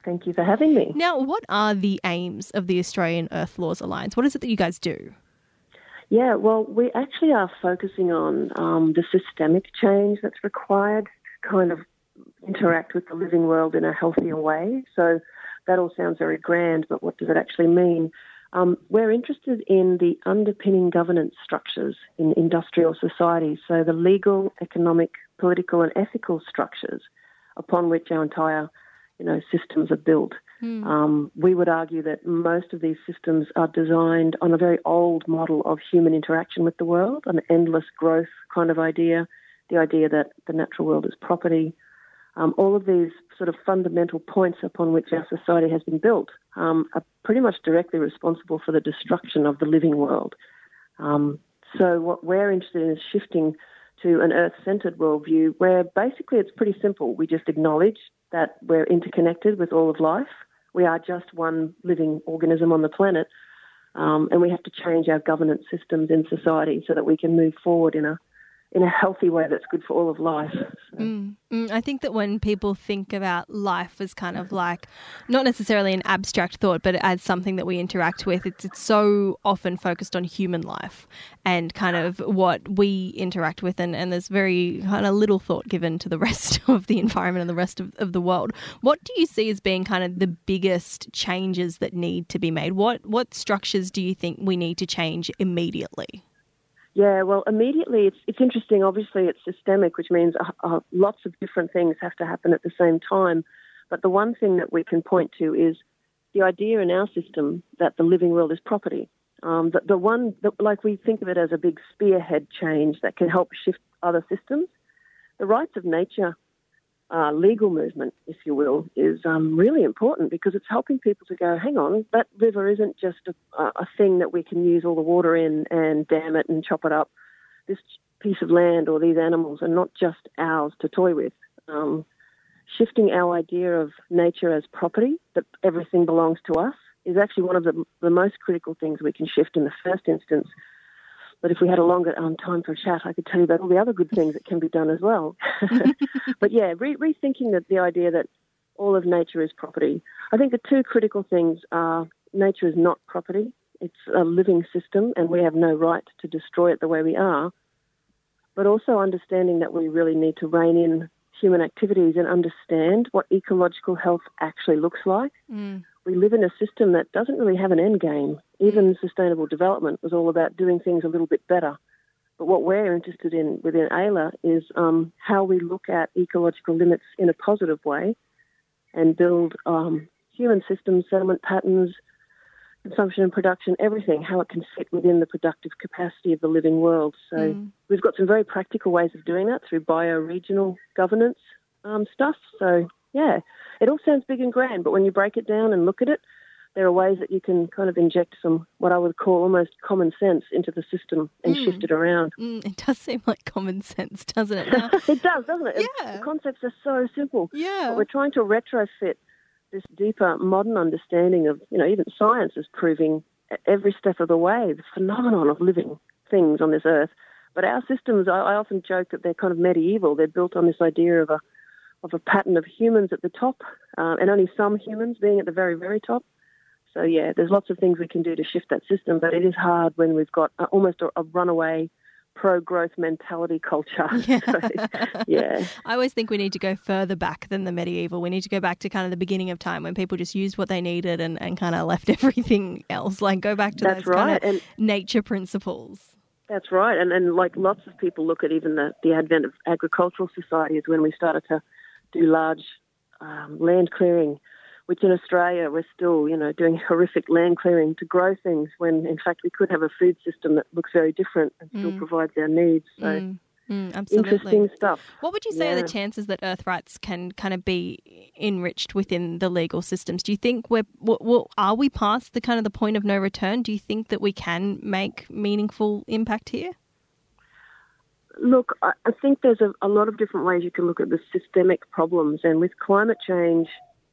Thank you for having me. Now, what are the aims of the Australian Earth Laws Alliance? What is it that you guys do? Yeah, well, we actually are focusing on the systemic change that's required to kind of interact with the living world in a healthier way. So that all sounds very grand, but what does it actually mean? We're interested in the underpinning governance structures in industrial society, so the legal, economic, political and ethical structures upon which our entire systems are built. We would argue that most of these systems are designed on a very old model of human interaction with the world, an endless growth kind of idea, the idea that the natural world is property. All of these sort of fundamental points upon which our society has been built are pretty much directly responsible for the destruction of the living world. So what we're interested in is shifting to an Earth-centred worldview where basically it's pretty simple. We just acknowledge that we're interconnected with all of life. We are just one living organism on the planet, and we have to change our governance systems in society so that we can move forward in a healthy way that's good for all of life. I think that when people think about life as kind of like not necessarily an abstract thought, but as something that we interact with, it's so often focused on human life and kind of what we interact with, and there's very kind of little thought given to the rest of the environment and the rest of the world. What do you see as being kind of the biggest changes that need to be made? What structures do you think we need to change immediately? Yeah, well, immediately it's interesting. Obviously, it's systemic, which means lots of different things have to happen at the same time. But the one thing that we can point to is the idea in our system that the living world is property. The one that, like, we think of it as a big spearhead change that can help shift other systems. The rights of nature legal movement, if you will, is really important because it's helping people to go, hang on, that river isn't just a thing that we can use all the water in and dam it and chop it up. This piece of land or these animals are not just ours to toy with. Shifting our idea of nature as property, that everything belongs to us, is actually one of the most critical things we can shift in the first instance. But if we had a longer time for a chat, I could tell you about all the other good things that can be done as well. But yeah, rethinking the idea that all of nature is property. I think the two critical things are nature is not property. It's a living system and we have no right to destroy it the way we are. But also understanding that we really need to rein in human activities and understand what ecological health actually looks like. We live in a system that doesn't really have an end game. Even sustainable development was all about doing things a little bit better. But what we're interested in within AILA is how we look at ecological limits in a positive way and build human systems, settlement patterns, consumption and production, everything, how it can fit within the productive capacity of the living world. So we've got some very practical ways of doing that through bioregional governance stuff. So, yeah, it all sounds big and grand, but when you break it down and look at it, there are ways that you can kind of inject some, what I would call almost common sense into the system and shift it around. It does seem like common sense, doesn't it? Now, it does, doesn't it? Yeah. The concepts are so simple. Yeah. But we're trying to retrofit this deeper modern understanding of, even science is proving every step of the way the phenomenon of living things on this earth. But our systems, I often joke that they're kind of medieval. They're built on this idea of a pattern of humans at the top and only some humans being at the very, very top. So, yeah, there's lots of things we can do to shift that system, but it is hard when we've got almost a runaway pro-growth mentality culture. Yeah. So, yeah. I always think we need to go further back than the medieval. We need to go back to kind of the beginning of time when people just used what they needed and kind of left everything else. Like go back to those kind of nature principles. That's right. And like lots of people look at even the advent of agricultural society is when we started to do large land clearing, which in Australia we're still, doing horrific land clearing to grow things when in fact we could have a food system that looks very different and still provides our needs. So absolutely. Interesting stuff. What would you say are the chances that earth rights can kind of be enriched within the legal systems? Do you think are we past the kind of the point of no return? Do you think that we can make meaningful impact here? Look, I think there's a lot of different ways you can look at the systemic problems, and with climate change,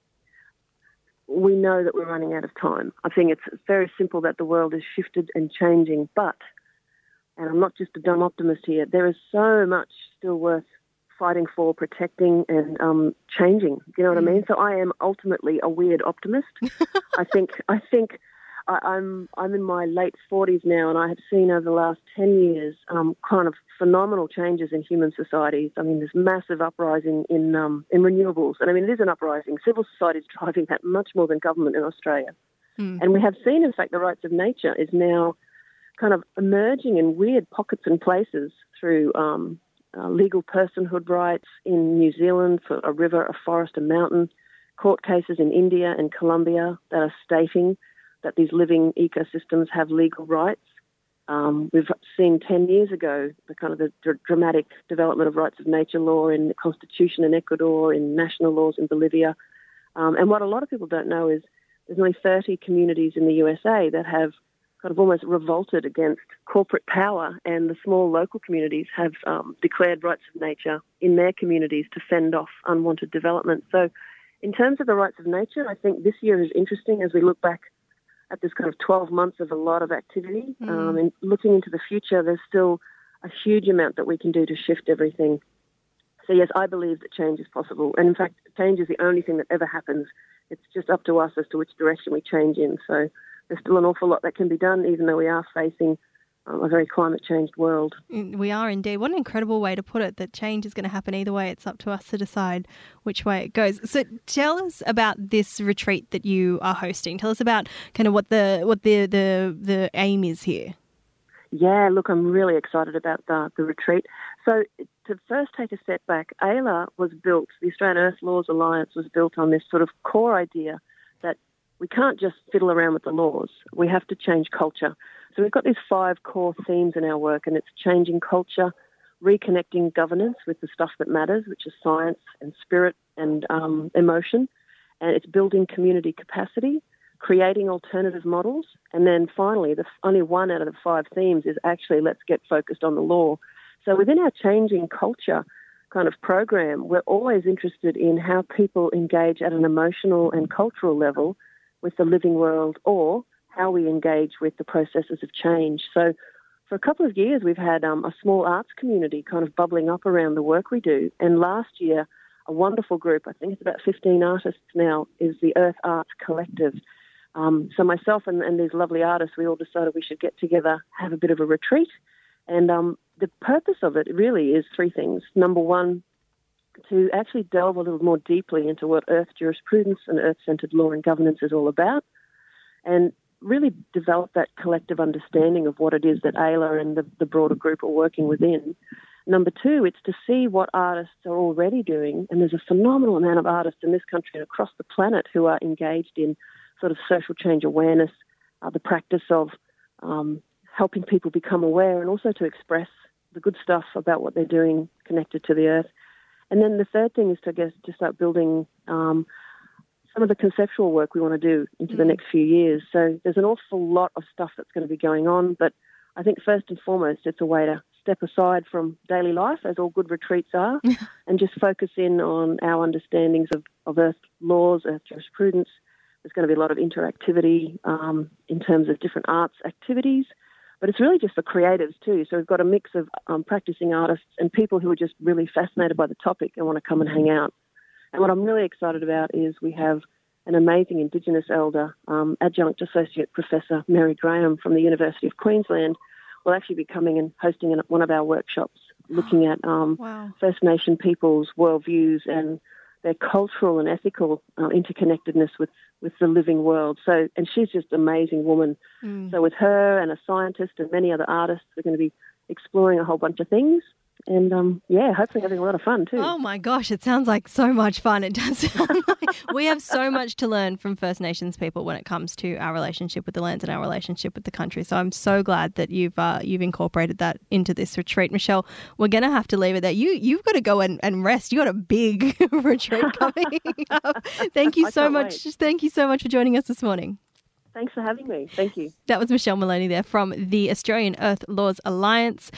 we know that we're running out of time. I think it's very simple that the world is shifted and changing, but, and I'm not just a dumb optimist here, there is so much still worth fighting for, protecting, and changing. Do you know what I mean? So I am ultimately a weird optimist. I think I'm in my late 40s now, and I have seen over the last 10 years kind of phenomenal changes in human societies. I mean, there's massive uprising in renewables, and I mean, it is an uprising. Civil society is driving that much more than government in Australia. And we have seen, in fact, the rights of nature is now kind of emerging in weird pockets and places through legal personhood rights in New Zealand for a river, a forest, a mountain, court cases in India and Colombia that are stating that these living ecosystems have legal rights. We've seen 10 years ago the dramatic development of rights of nature law in the Constitution in Ecuador, in national laws in Bolivia. And what a lot of people don't know is there's only 30 communities in the USA that have kind of almost revolted against corporate power, and the small local communities have declared rights of nature in their communities to fend off unwanted development. So in terms of the rights of nature, I think this year is interesting as we look back at this kind of 12 months of a lot of activity. And looking into the future, there's still a huge amount that we can do to shift everything. So yes, I believe that change is possible. And in fact, change is the only thing that ever happens. It's just up to us as to which direction we change in. So there's still an awful lot that can be done, even though we are facing a very climate-changed world. We are indeed. What an incredible way to put it, that change is going to happen either way. It's up to us to decide which way it goes. So tell us about this retreat that you are hosting. Tell us about kind of what the aim is here. Yeah, look, I'm really excited about the retreat. So to first take a step back, AELA was built, the Australian Earth Laws Alliance was built on this sort of core idea that we can't just fiddle around with the laws. We have to change culture. So we've got these 5 core themes in our work, and it's changing culture, reconnecting governance with the stuff that matters, which is science and spirit and emotion, and it's building community capacity, creating alternative models, and then finally, only one out of the 5 themes is actually let's get focused on the law. So within our changing culture kind of program, we're always interested in how people engage at an emotional and cultural level with the living world, or how we engage with the processes of change. So for a couple of years, we've had a small arts community kind of bubbling up around the work we do. And last year, a wonderful group, I think it's about 15 artists now, is the Earth Arts Collective. So myself and these lovely artists, we all decided we should get together, have a bit of a retreat. And the purpose of it really is 3 things. Number one, to actually delve a little more deeply into what Earth jurisprudence and Earth-centred law and governance is all about, and really develop that collective understanding of what it is that AELA and the broader group are working within. Number 2, it's to see what artists are already doing, and there's a phenomenal amount of artists in this country and across the planet who are engaged in sort of social change awareness, the practice of helping people become aware, and also to express the good stuff about what they're doing connected to the earth. And then the third thing is to start building some of the conceptual work we want to do into the next few years. So there's an awful lot of stuff that's going to be going on, but I think first and foremost it's a way to step aside from daily life, as all good retreats are, and just focus in on our understandings of Earth laws, Earth jurisprudence. There's going to be a lot of interactivity in terms of different arts activities, but it's really just for creatives too. So we've got a mix of practicing artists and people who are just really fascinated by the topic and want to come and hang out. And what I'm really excited about is we have an amazing Indigenous elder, Adjunct Associate Professor Mary Graham from the University of Queensland, will actually be coming and hosting one of our workshops looking at First Nation people's worldviews and their cultural and ethical interconnectedness with the living world. So, and she's just an amazing woman. So with her and a scientist and many other artists, we're going to be exploring a whole bunch of things. And, hopefully having a lot of fun too. Oh, my gosh, it sounds like so much fun. It does sound like we have so much to learn from First Nations people when it comes to our relationship with the lands and our relationship with the country. So I'm so glad that you've incorporated that into this retreat. Michelle, we're going to have to leave it there. You've got to go and rest. You got a big retreat coming up. Thank you so much. Wait. Thank you so much for joining us this morning. Thanks for having me. Thank you. That was Michelle Maloney there from the Australian Earth Laws Alliance.